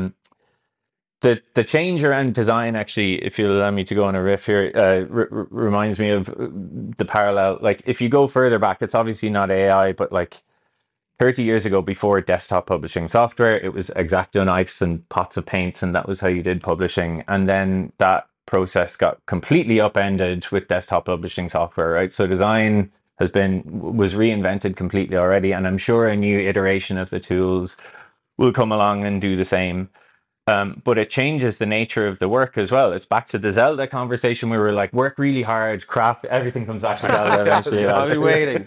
the change around design, actually, if you'll allow me to go on a riff here, reminds me of the parallel. Like if you go further back, it's obviously not AI, but like 30 years ago, before desktop publishing software, it was X-Acto knives and pots of paint, and that was how you did publishing. And then that process got completely upended with desktop publishing software, right? So design was reinvented completely already, and I'm sure a new iteration of the tools will come along and do the same. But it changes the nature of the work as well. It's back to the Zelda conversation. We were like, work really hard, crap, everything comes back to Zelda eventually. I'll be waiting.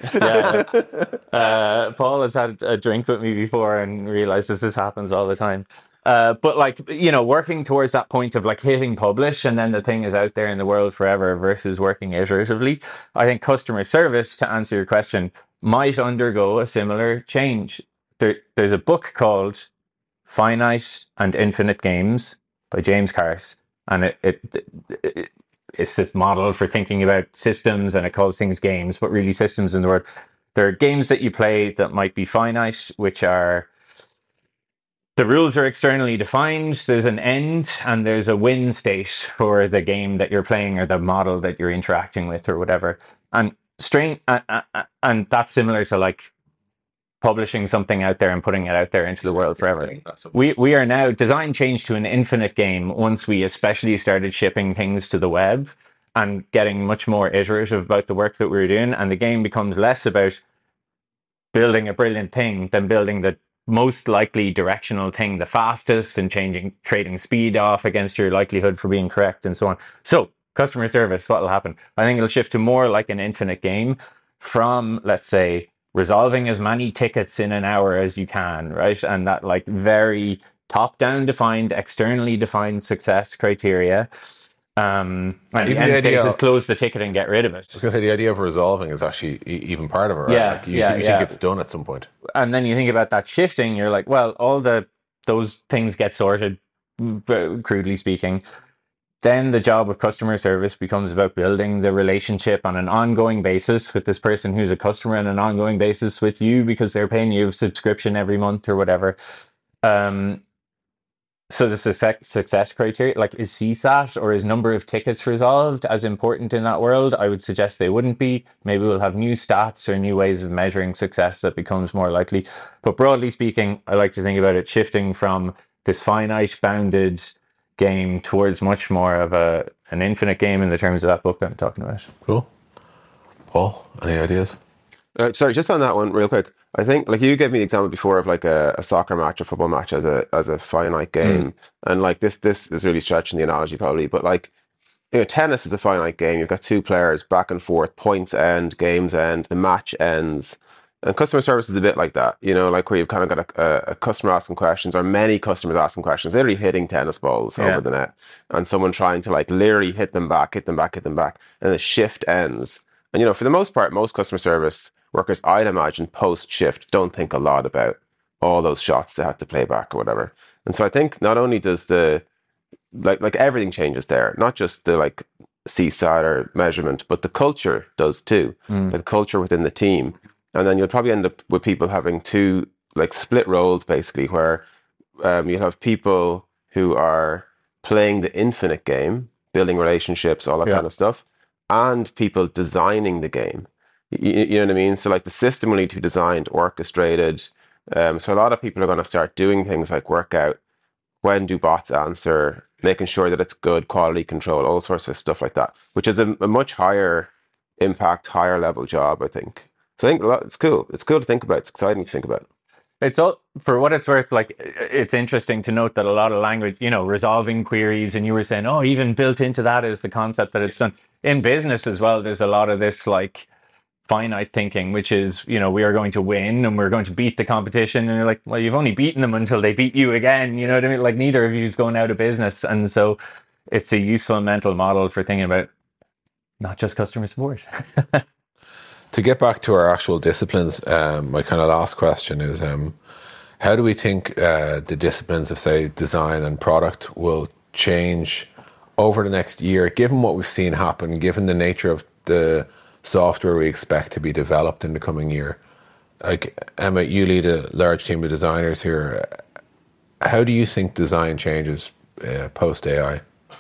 Paul has had a drink with me before and realizes this happens all the time. But like, working towards that point of like hitting publish and then the thing is out there in the world forever versus working iteratively, I think customer service, to answer your question, might undergo a similar change. There's a book called Finite and Infinite Games by James Carse, and it's this model for thinking about systems, and it calls things games, but really systems in the word. There are games that you play that might be finite, which are the rules are externally defined. There's an end and there's a win state for the game that you're playing or the model that you're interacting with or whatever. And and that's similar to like publishing something out there and putting it out there into the world forever. We are now, design changed to an infinite game once we especially started shipping things to the web and getting much more iterative about the work that we were doing. And the game becomes less about building a brilliant thing than building the most likely directional thing the fastest and trading speed off against your likelihood for being correct and so on. So customer service, what will happen? I think it'll shift to more like an infinite game from, let's say, resolving as many tickets in an hour as you can, right? And that like very top-down defined, externally defined success criteria. And the end state is close the ticket and get rid of it. I was going to say, the idea of resolving is actually even part of it, right? Yeah, you think it's done at some point. And then you think about that shifting, you're like, well, all those things get sorted, crudely speaking. Then the job of customer service becomes about building the relationship on an ongoing basis with this person who's a customer, and an ongoing basis with you because they're paying you a subscription every month or whatever. So the success criteria, like, is CSAT or is number of tickets resolved as important in that world? I would suggest they wouldn't be. Maybe we'll have new stats or new ways of measuring success that becomes more likely. But broadly speaking, I like to think about it shifting from this finite bounded game towards much more of an infinite game in the terms of that book I'm talking about. Cool. Paul, any ideas? Sorry, just on that one real quick. I think like you gave me the example before of like a soccer match or football match as a finite game. And like this is really stretching the analogy probably, but like, tennis is a finite game. You've got two players back and forth, points end, games end, the match ends. And customer service is a bit like that, like where you've kind of got a customer asking questions, or many customers asking questions, literally hitting tennis balls over the net, and someone trying to like literally hit them back, and the shift ends. And for the most part, most customer service workers, I'd imagine, post shift don't think a lot about all those shots they had to play back or whatever. And so I think not only does the like everything changes there, not just the like CSAT or measurement, but the culture does too. The culture within the team. And then you'll probably end up with people having two like split roles, basically, where you have people who are playing the infinite game, building relationships, all that kind of stuff, and people designing the game. You know what I mean? So like the system will need to be designed, orchestrated. So a lot of people are going to start doing things like work out when do bots answer, making sure that it's good quality control, all sorts of stuff like that, which is a much higher impact, higher level job, I think. So I think it's cool. It's cool to think about. It's exciting to think about. It's all, for what it's worth, like it's interesting to note that a lot of language, resolving queries, and you were saying, even built into that is the concept that it's done. In business as well, there's a lot of this like finite thinking, which is, we are going to win and we're going to beat the competition. And you're like, well, you've only beaten them until they beat you again. You know what I mean? Like neither of you is going out of business. And so it's a useful mental model for thinking about not just customer support. To get back to our actual disciplines, my kind of last question is, how do we think the disciplines of, say, design and product will change over the next year, given what we've seen happen, given the nature of the software we expect to be developed in the coming year? Like, Emma, you lead a large team of designers here. How do you think design changes post-AI?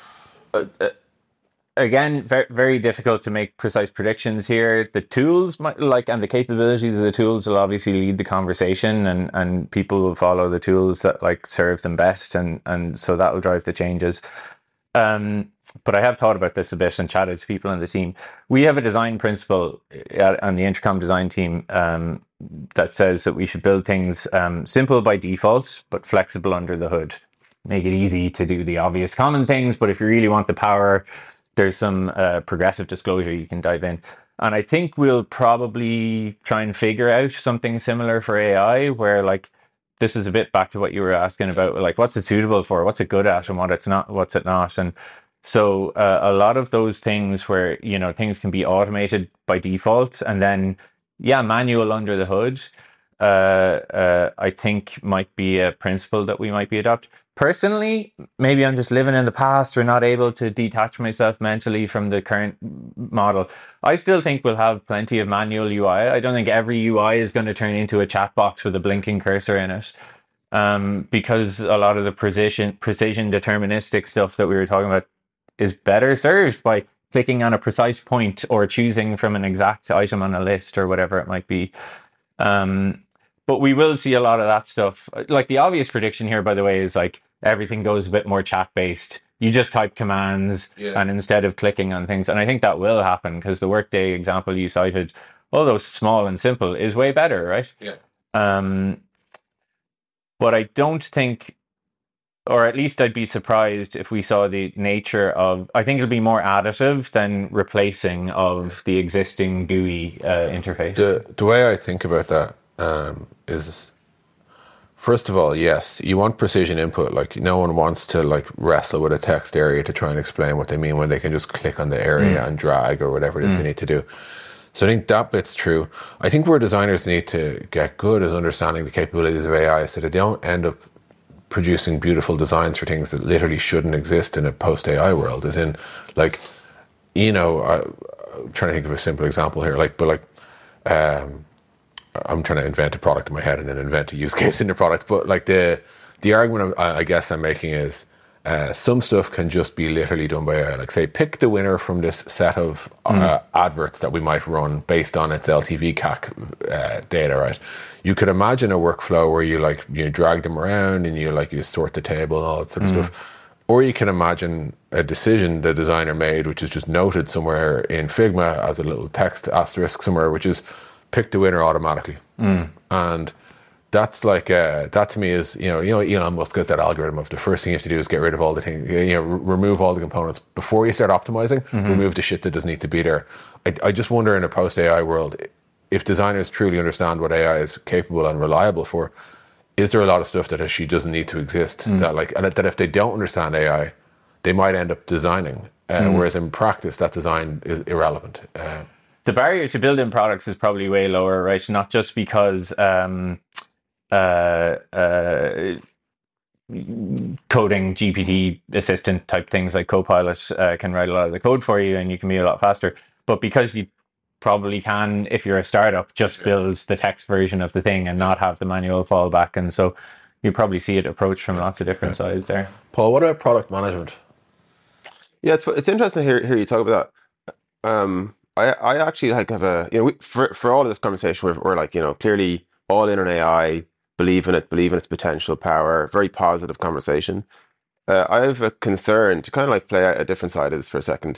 Again, very, very difficult to make precise predictions here. The tools and the capabilities of the tools will obviously lead the conversation, and people will follow the tools that like serve them best, and so that will drive the changes. But I have thought about this a bit and chatted to people on the team. We have a design principle on the Intercom design team that says that we should build things simple by default, but flexible under the hood. Make it easy to do the obvious common things, but if you really want the power, there's some progressive disclosure you can dive in. And I think we'll probably try and figure out something similar for AI, where like, this is a bit back to what you were asking about, like what's it suitable for, what's it good at, and what's it not. And so a lot of those things where, things can be automated by default, and then, manual under the hood, I think might be a principle that we might be adopt. Personally, maybe I'm just living in the past or not able to detach myself mentally from the current model. I still think we'll have plenty of manual UI. I don't think every UI is going to turn into a chat box with a blinking cursor in it, because a lot of the precision deterministic stuff that we were talking about is better served by clicking on a precise point or choosing from an exact item on a list or whatever it might be. But we will see a lot of that stuff. Like the obvious prediction here, by the way, is like everything goes a bit more chat-based. You just type commands and instead of clicking on things. And I think that will happen because the Workday example you cited, although small and simple, is way better, right? Yeah. But I don't think, or at least I'd be surprised if we saw the nature of, I think it'll be more additive than replacing of the existing GUI interface. The way I think about that is, first of all, yes, you want precision input. Like no one wants to like wrestle with a text area to try and explain what they mean when they can just click on the area and drag or whatever it is they need to do. So I think that bit's true. I think where designers need to get good is understanding the capabilities of AI so that they don't end up producing beautiful designs for things that literally shouldn't exist in a post-AI world. As in, like, I'm trying to think of a simple example here, I'm trying to invent a product in my head and then invent a use case in the product. But like the argument I guess I'm making is some stuff can just be literally done by AI. Like say, pick the winner from this set of adverts that we might run based on its LTV CAC data, right? You could imagine a workflow where you drag them around and you sort the table and all that sort of stuff. Or you can imagine a decision the designer made, which is just noted somewhere in Figma as a little text asterisk somewhere, which is pick the winner automatically. And that's like, that to me is, Elon Musk has that algorithm of the first thing you have to do is get rid of all the things, remove all the components before you start optimizing, remove the shit that doesn't need to be there. I just wonder in a post-AI world, if designers truly understand what AI is capable and reliable for, is there a lot of stuff that actually doesn't need to exist? That like, and that if they don't understand AI, they might end up designing, whereas in practice that design is irrelevant. The barrier to building products is probably way lower, right? Not just because coding GPT assistant type things like Copilot can write a lot of the code for you and you can be a lot faster, but because you probably can, if you're a startup, just build the text version of the thing and not have the manual fallback. And so you probably see it approached from lots of different sides there. Paul, what about product management? Yeah, it's interesting to hear you talk about that. I actually like have a, for all of this conversation, we're like, clearly all in on AI, believe in its potential power, very positive conversation. I have a concern to kind of like play out a different side of this for a second.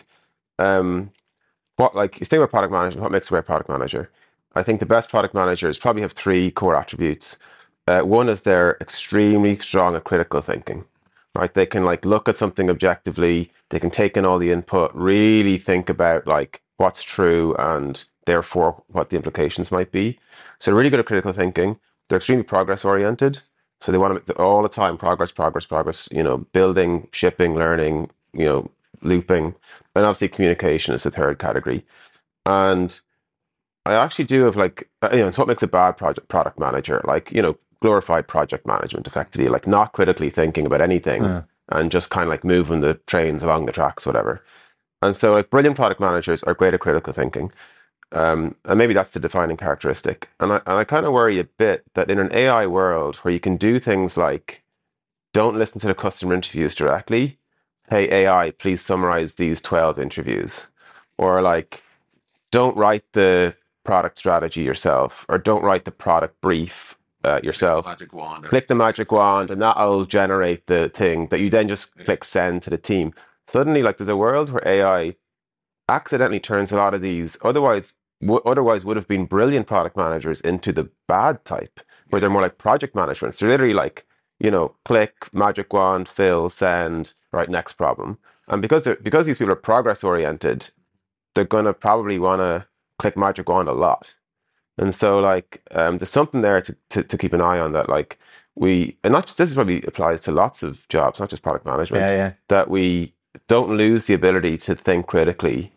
What, like, you think about product management, what makes a great product manager? I think the best product managers probably have three core attributes. One is they're extremely strong at critical thinking, right? They can like look at something objectively, they can take in all the input, really think about like what's true and therefore what the implications might be. So they're really good at critical thinking. They're extremely progress oriented. So they want to make all the time progress, building, shipping, learning, looping. And obviously communication is the third category. And I actually do have like, it's what makes a bad product manager, like, glorified project management, effectively, like not critically thinking about anything and just kind of like moving the trains along the tracks, whatever. And so like brilliant product managers are great at critical thinking. And maybe that's the defining characteristic. And I kind of worry a bit that in an AI world where you can do things like, don't listen to the customer interviews directly. Hey, AI, please summarize these 12 interviews. Or like, don't write the product strategy yourself, or don't write the product brief yourself. Click the magic wand and that'll generate the thing that you then just click send to the team. Suddenly, like, there's a world where AI accidentally turns a lot of these otherwise would have been brilliant product managers into the bad type, where they're more like project management. So literally like, click, magic wand, fill, send, right, next problem. And because these people are progress oriented, they're gonna probably want to click magic wand a lot. And so like there's something there to keep an eye on, that like this probably applies to lots of jobs, not just product management, that we don't lose the ability to think critically.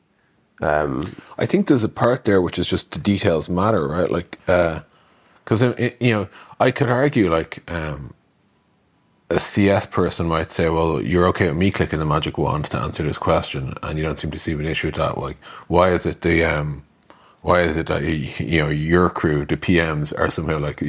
I think there's a part there which is just the details matter, right? Like, because I could argue like a CS person might say, "Well, you're okay with me clicking the magic wand to answer this question, and you don't seem to see an issue with that. Like, why is it that your crew, the PMs, are somehow like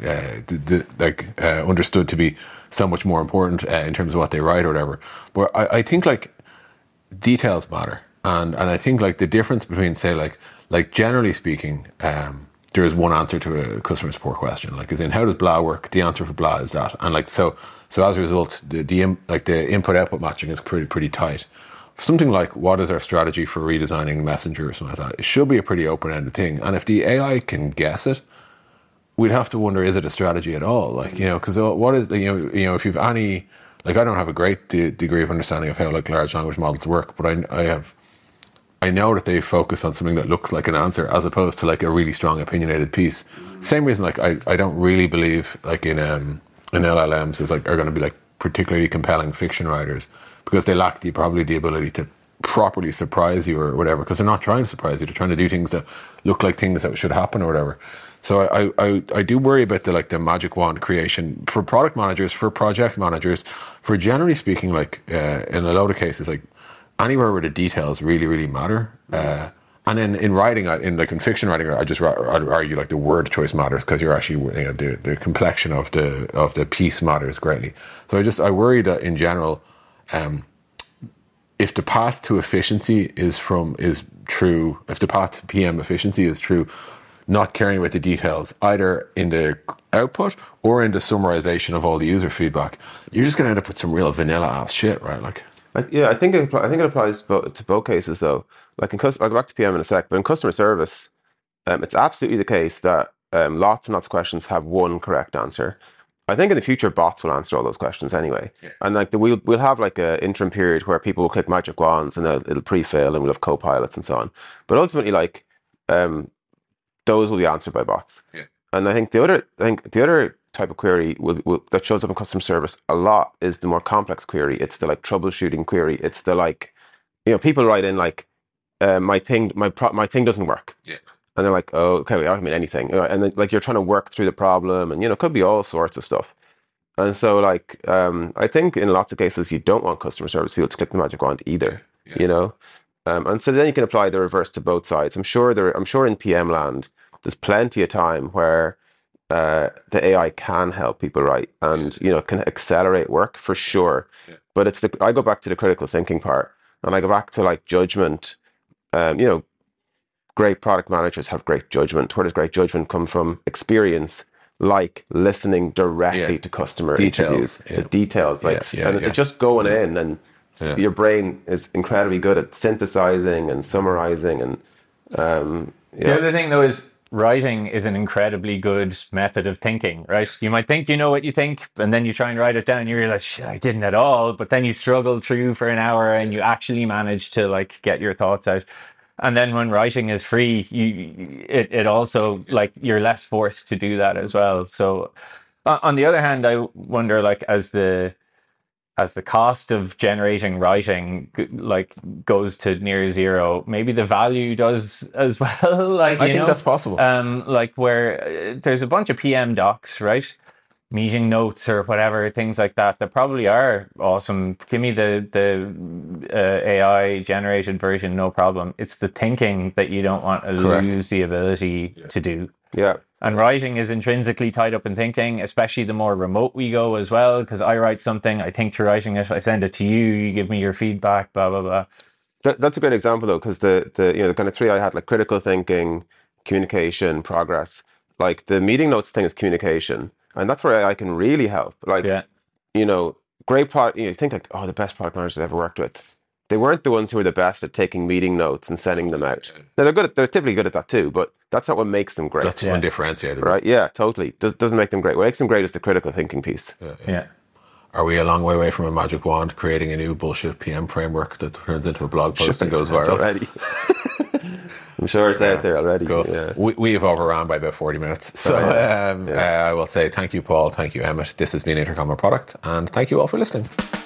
understood to be so much more important in terms of what they write or whatever?" But I think like details matter. And I think like the difference between, say, like generally speaking, there is one answer to a customer support question. Like, as in, how does blah work? The answer for blah is that. And like so as a result, the input output matching is pretty tight. Something like, what is our strategy for redesigning Messenger or something like that? It should be a pretty open-ended thing. And if the AI can guess it, we'd have to wonder, is it a strategy at all? Like, because what is if you've any, like, I don't have a great degree of understanding of how like large language models work, but I know that they focus on something that looks like an answer as opposed to like a really strong opinionated piece. Same reason, like I don't really believe like in LLMs are going to be like particularly compelling fiction writers, because they lack the ability to properly surprise you or whatever, because they're not trying to surprise you. They're trying to do things that look like things that should happen or whatever. So I do worry about the magic wand creation for product managers, for project managers, for generally speaking, like in a load of cases, like anywhere where the details really, really matter. And in writing, in fiction writing, I'd argue like the word choice matters, because you're actually the complexion of the piece matters greatly. So I worry that in general, if the path to efficiency is true, if the path to PM efficiency is true, not caring about the details either in the output or in the summarization of all the user feedback, you're just going to end up with some real vanilla ass shit, right? Like, I think it applies to both cases though. Like I'll go back to PM in a sec, but in customer service, it's absolutely the case that lots and lots of questions have one correct answer. I think in the future, bots will answer all those questions anyway. Yeah. And like we'll have like an interim period where people will click magic wands and it'll pre-fill, and we'll have co-pilots and so on. But ultimately, like those will be answered by bots. Yeah. And I think the other type of query that shows up in customer service a lot is the more complex query. It's the like troubleshooting query. It's the like, people write in like, my thing doesn't work. Yeah. And they're like, oh, okay, well, I mean anything. And then, like, you're trying to work through the problem, and it could be all sorts of stuff. And so, like, I think in lots of cases you don't want customer service people to click the magic wand either. Yeah. And so then you can apply the reverse to both sides. I'm sure in PM land there's plenty of time where the AI can help people write and can accelerate work for sure. Yeah. But I go back to the critical thinking part, and I go back to like judgment. Great product managers have great judgment. Where does great judgment come from? Experience, like listening directly to customer interviews, the details, like just going in, and your brain is incredibly good at synthesizing and summarizing. And the other thing though is writing is an incredibly good method of thinking, right? You might think you know what you think, and then you try and write it down, and you realize, shit, I didn't at all. But then you struggle through for an hour, and you actually manage to like get your thoughts out. And then when writing is free, it also, like, you're less forced to do that as well. So on the other hand, I wonder, like, as the cost of generating writing like goes to near zero, maybe the value does as well. Like, I think that's possible. Like where there's a bunch of PM docs, right? Meeting notes or whatever, things like that probably are awesome. Give me the AI generated version, no problem. It's the thinking that you don't want to lose the ability to do. Yeah. And writing is intrinsically tied up in thinking, especially the more remote we go as well, because I write something, I think through writing it, I send it to you, you give me your feedback, blah, blah, blah. That's a great example though, because the kind of three I had, like critical thinking, communication, progress. Like the meeting notes thing is communication. And that's where AI can really help. Like, great product. You think like, oh, the best product managers I've ever worked with. They weren't the ones who were the best at taking meeting notes and sending them out. Now they're typically good at that too, but that's not what makes them great. That's one differentiator, right? Yeah, totally. Doesn't make them great. What makes them great is the critical thinking piece. Yeah. Are we a long way away from a magic wand creating a new bullshit PM framework that turns into a blog post and goes viral already? I'm sure it's out there already. Cool. Yeah. We have overrun by about 40 minutes. So I will say thank you, Paul. Thank you, Emmett. This has been Intercom, a product. And thank you all for listening.